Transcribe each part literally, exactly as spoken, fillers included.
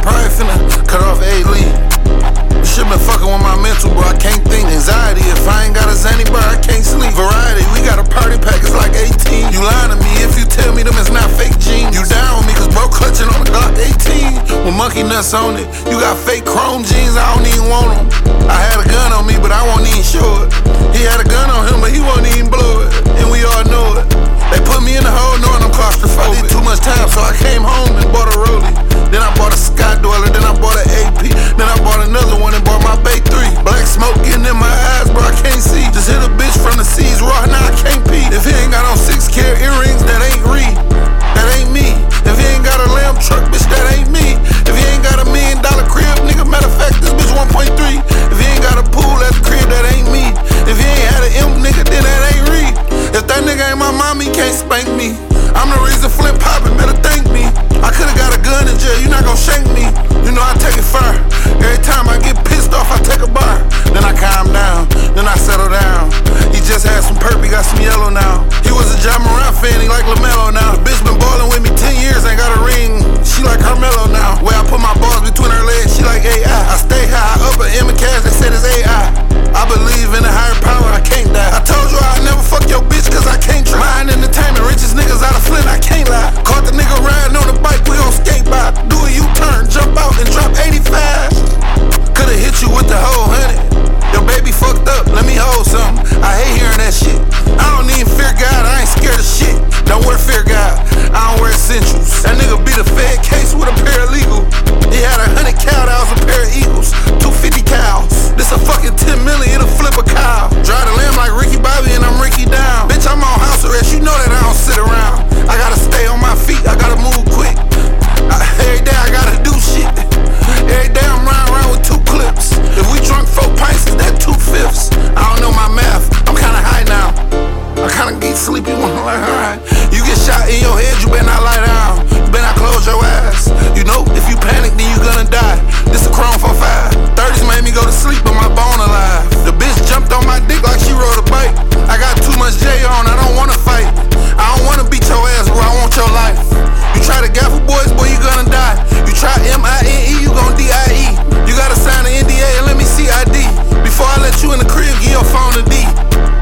probably finna cut off A-Lee. You shit been fucking with my mental, bro, I can't think. Anxiety, if I ain't got a Zanny bar, I can't sleep. Variety, we got a party pack, it's like eighteen. You lying to me if you tell me them it's not fake jeans. You down with me cause bro clutching on the Glock eighteen. With monkey nuts on it, you got fake chrome jeans, I don't even want them. I had a gun on me, but I won't even show it. He had a gun on him, but he won't even blow it. And we all know it. They put me in the hole knowing I'm claustrophobic. I did too much time, so I came home and bought a Rollie. Then I bought a Sky Dweller, then I bought an A P. Then I bought another one and bought my Bay three. Black smoke getting in my eyes, bro, I can't see. Just hit a bitch from the seas raw, now I can't pee. If he ain't got on six carat earrings, that ain't re. That ain't me. If he ain't got a lamb truck, bitch, that ain't me. If he ain't got a million dollar crib, nigga, matter of fact, this bitch one point three. If he ain't got a pool at the crib, that ain't me. If he ain't had an imp, nigga, then that ain't re. If that nigga ain't my mom, he can't spank me. I'm the reason Flint poppin', better thank me. I could've got a gun in jail, you not gon' shank me. You know I take it far. Every time I get pissed off, I take a bar. Then I calm down, then I settle down. He just had some perp, he got some yellow now. He was a Ja Morant fan, he like LaMelo now. The bitch been ballin' with me ten years, ain't got a ring. She like Carmelo now. Where I put my balls between her legs, she like A I. I stay high, up at Emma Cash, they said it's A I. I believe in a higher power, I can't die. I told you I'd never fuck your bitch cause I can't try. Mind entertainment, richest niggas out of Flint, I can't lie. Caught the nigga riding on the bike, we gon' skate by. Do a U-turn, jump out and drop eighty-five. Could've hit you with the whole hundred. Your baby fucked up, let me hold something. I hate hearing that shit. I don't even fear God, I ain't scared of shit. Don't wear fear God, I don't wear essentials. That nigga beat a Fed case with a paralegal. He had a hundred cow, that was a pair of eagles. two fifty cows, this a fucking ten million, it'll flip a cow. Drive the lamb like Ricky Bobby and I'm Ricky down. Bitch, I'm on house arrest, you know that I don't sit around. I gotta stay on my feet, I gotta move quick. I, every day I gotta do shit. Every day I'm riding around with two clips. If we drunk four pints, is that two fifths? I don't know my math, I'm kinda high now. I kinda get sleepy when I'm like, alright. You get shot in your head, you better not lie down. You better not close your eyes. You know, if you panic, then you gonna die. This a Chrome for five. thirties made me go to sleep, but my bone alive. The bitch jumped on my dick like she rode a bike. I got too much J on, I don't wanna fight. I don't wanna beat your ass, bro, I want your life. You try to gaffle boys, boy, you gonna die. You try M I N E, you gon' D I E. You gotta sign an N D A and let me see I D. Before I let you in the crib, give your phone a D.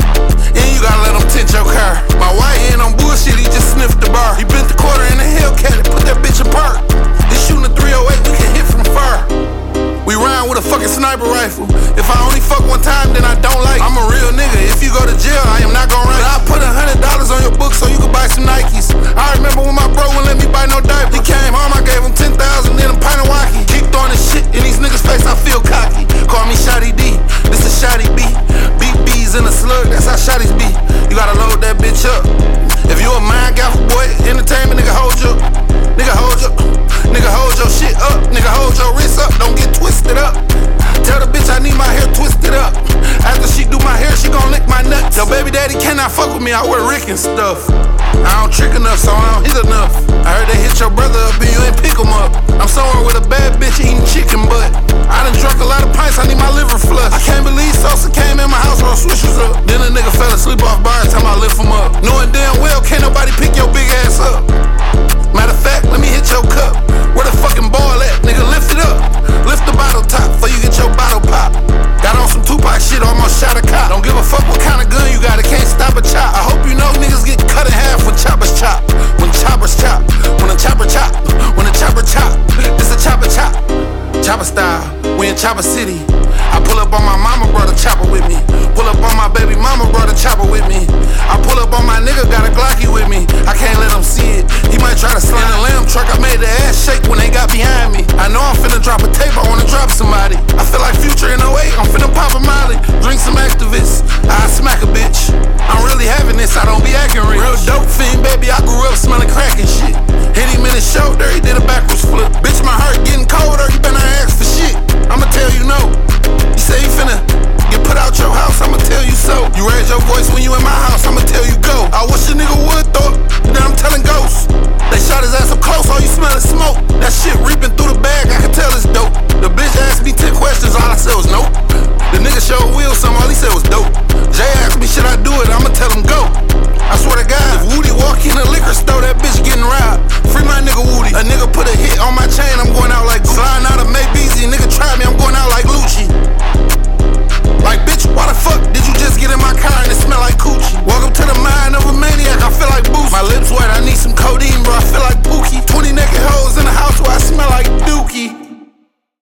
And you gotta let him tint your car. My white ain't on bullshit, he just sniffed the bar. He bent the quarter in the Hellcat and put that bitch apart. He shooting a three oh eight, we can hit from far. We rhyme with a fucking sniper rifle. If I only fuck one time, then I don't like it. I'm a real nigga, if you go to jail, I am not gon' write. I put a hundred dollars on your book so you can buy some Nikes. I remember when my bro wouldn't let me buy no diaper. He came home, I gave him ten thousand, then a pint of walkie. Keep throwing this shit in these niggas' face, I feel cocky. Call me Shotty D, this is Shotty B. Beat B's in a slug, that's how Shotties be. You gotta load that bitch up. If you a mind gaffle boy, entertainment, nigga hold your, nigga hold your, nigga hold your shit up, nigga hold your wrist up, don't get twisted up. Tell the bitch I need my hair twisted up. After she do my hair, she gon' lick my nuts. Your baby daddy cannot fuck with me, I wear Rick and stuff. I don't trick enough, so I don't hit enough. I heard they hit your brother up and you ain't pick him up. I'm somewhere with a bad bitch eating chicken butt. I done drunk a lot of pints, I need my liver flush. I can't believe Sosa came in my house, roll swishers up. Then a nigga fell asleep off bar, time I lift him up. Knowing damn well can't nobody pick your big ass up. Matter of fact, let me hit your cup. Where the fucking ball at? Nigga, lift it up. Lift the bottle top before you get your bottle pop. Got on some Tupac shit, almost shot a cop. Don't give a fuck what kind of gun you got, it can't stop a chop. I hope you know niggas get cut in half when choppers chop. When choppers chop. When a chopper chop. When a chopper chop. This a chopper chop. Chopper style, we in Chopper City. I pull up on my mama, brought a chopper with me. Pull up on my baby mama, brought a chopper with me. I pull up on my nigga, got a Glocky with me. I can't let him see it, he might try to slide a lamb truck. I made the ass shake when they got behind me. I know I'm finna drop a tape, I wanna drop somebody. I feel like Future in oh eight, I'm finna pop a molly. Drink some activists, I smack a bitch. I'm really having this, I don't be acting rich. Real dope fiend, baby, I grew up smelling crack and shit. Hit him in his shoulder, he did a backwards flip. Bitch, my heart getting colder, you better ask for shit. I'ma tell you no. You say you finna get put out your house, I'ma tell you so. You raise your voice when you in my house, I'ma tell you go. I wish